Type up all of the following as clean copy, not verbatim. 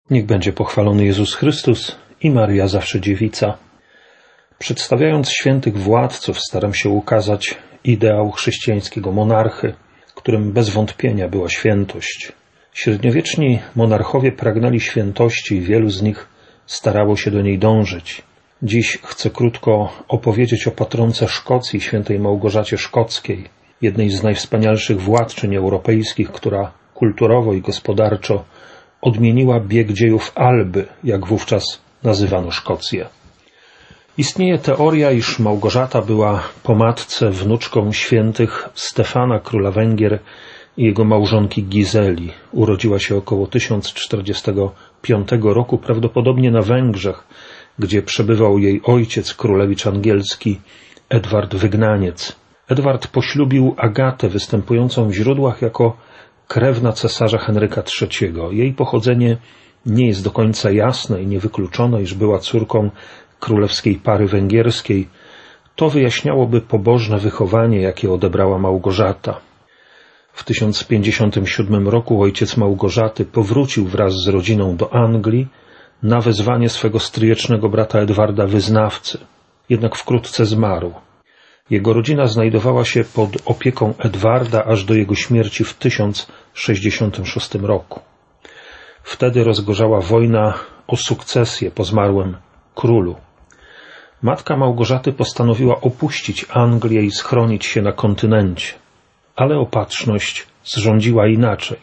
Niech będzie pochwalony Jezus Chrystus i Maria zawsze dziewica. Przedstawiając świętych władców, staram się ukazać ideał chrześcijańskiego monarchy, którym bez wątpienia była świętość. Średniowieczni monarchowie pragnęli świętości i wielu z nich starało się do niej dążyć. Dziś chcę krótko opowiedzieć o patronce Szkocji, świętej Małgorzacie Szkockiej, jednej z najwspanialszych władczyń europejskich, która kulturowo i gospodarczo odmieniła bieg dziejów Alby, jak wówczas nazywano Szkocję. Istnieje teoria, iż Małgorzata była po matce wnuczką świętych Stefana, króla Węgier, i jego małżonki Gizeli. Urodziła się około 1045 roku, prawdopodobnie na Węgrzech, gdzie przebywał jej ojciec, królewicz angielski Edward Wygnaniec. Edward poślubił Agatę, występującą w źródłach jako krewna cesarza Henryka III. Jej pochodzenie nie jest do końca jasne i nie wykluczono, iż była córką królewskiej pary węgierskiej. To wyjaśniałoby pobożne wychowanie, jakie odebrała Małgorzata. W 1057 roku ojciec Małgorzaty powrócił wraz z rodziną do Anglii na wezwanie swego stryjecznego brata Edwarda Wyznawcy. Jednak wkrótce zmarł. Jego rodzina znajdowała się pod opieką Edwarda aż do jego śmierci w 1066 roku. Wtedy rozgorzała wojna o sukcesję po zmarłym królu. Matka Małgorzaty postanowiła opuścić Anglię i schronić się na kontynencie, ale opatrzność zrządziła inaczej.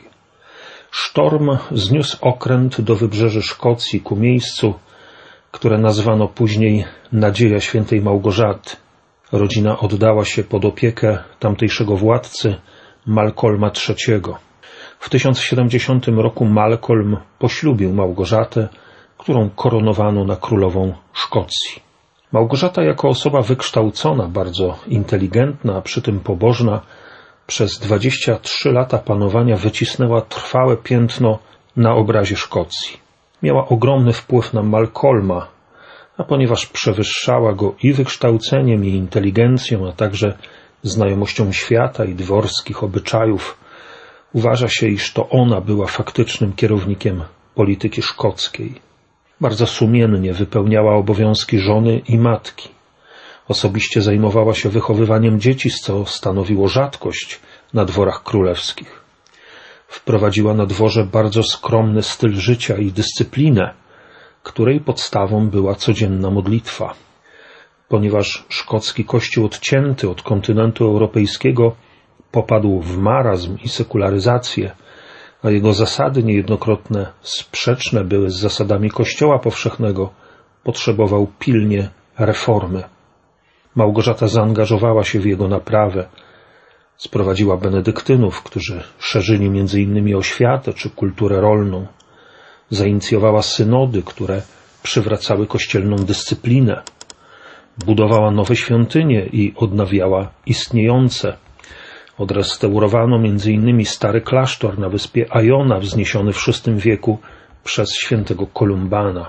Sztorm zniósł okręt do wybrzeży Szkocji ku miejscu, które nazwano później Nadzieja świętej Małgorzaty. Rodzina oddała się pod opiekę tamtejszego władcy Malcolma III. W 1070 roku Malcolm poślubił Małgorzatę, którą koronowano na królową Szkocji. Małgorzata jako osoba wykształcona, bardzo inteligentna, a przy tym pobożna, przez 23 lata panowania wycisnęła trwałe piętno na obrazie Szkocji. Miała ogromny wpływ na Malcolma, a ponieważ przewyższała go i wykształceniem, i inteligencją, a także znajomością świata i dworskich obyczajów, uważa się, iż to ona była faktycznym kierownikiem polityki szkockiej. Bardzo sumiennie wypełniała obowiązki żony i matki. Osobiście zajmowała się wychowywaniem dzieci, co stanowiło rzadkość na dworach królewskich. Wprowadziła na dworze bardzo skromny styl życia i dyscyplinę, której podstawą była codzienna modlitwa. Ponieważ szkocki kościół odcięty od kontynentu europejskiego popadł w marazm i sekularyzację, a jego zasady niejednokrotnie sprzeczne były z zasadami Kościoła powszechnego, potrzebował pilnie reformy. Małgorzata zaangażowała się w jego naprawę. Sprowadziła benedyktynów, którzy szerzyli m.in. oświatę czy kulturę rolną. Zainicjowała synody, które przywracały kościelną dyscyplinę. Budowała nowe świątynie i odnawiała istniejące. Odrestaurowano m.in. stary klasztor na wyspie Ajona, wzniesiony w VI wieku przez świętego Kolumbana.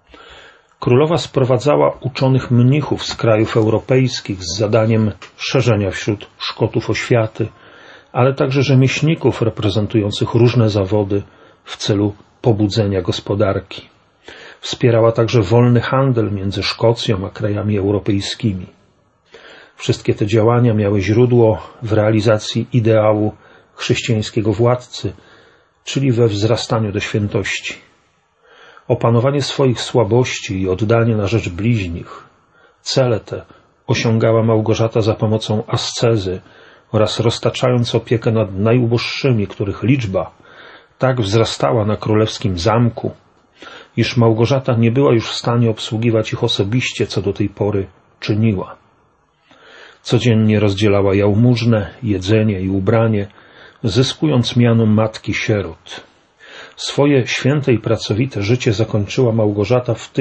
Królowa sprowadzała uczonych mnichów z krajów europejskich z zadaniem szerzenia wśród Szkotów oświaty, ale także rzemieślników reprezentujących różne zawody w celu pobudzenia gospodarki. Wspierała także wolny handel między Szkocją a krajami europejskimi. Wszystkie te działania miały źródło w realizacji ideału chrześcijańskiego władcy, czyli we wzrastaniu do świętości. Opanowanie swoich słabości i oddanie na rzecz bliźnich. Cele te osiągała Małgorzata za pomocą ascezy oraz roztaczając opiekę nad najuboższymi, których liczba tak wzrastała na królewskim zamku, iż Małgorzata nie była już w stanie obsługiwać ich osobiście, co do tej pory czyniła. Codziennie rozdzielała jałmużnę, jedzenie i ubranie, zyskując miano matki sierot. Swoje święte i pracowite życie zakończyła Małgorzata w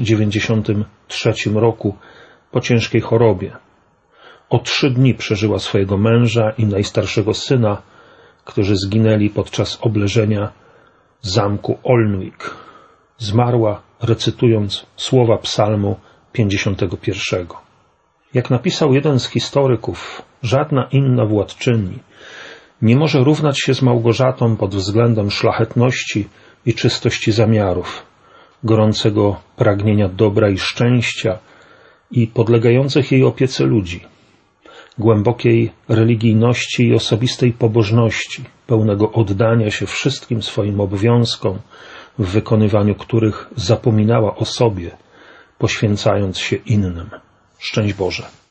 1093 roku po ciężkiej chorobie. O 3 dni przeżyła swojego męża i najstarszego syna, którzy zginęli podczas obleżenia zamku Olnwik. Zmarła, recytując słowa psalmu 51. Jak napisał jeden z historyków, żadna inna władczyni nie może równać się z Małgorzatą pod względem szlachetności, i czystości zamiarów, gorącego pragnienia dobra i szczęścia i podlegających jej opiece ludzi, głębokiej religijności i osobistej pobożności, pełnego oddania się wszystkim swoim obowiązkom, w wykonywaniu których zapominała o sobie, poświęcając się innym. Szczęść Boże.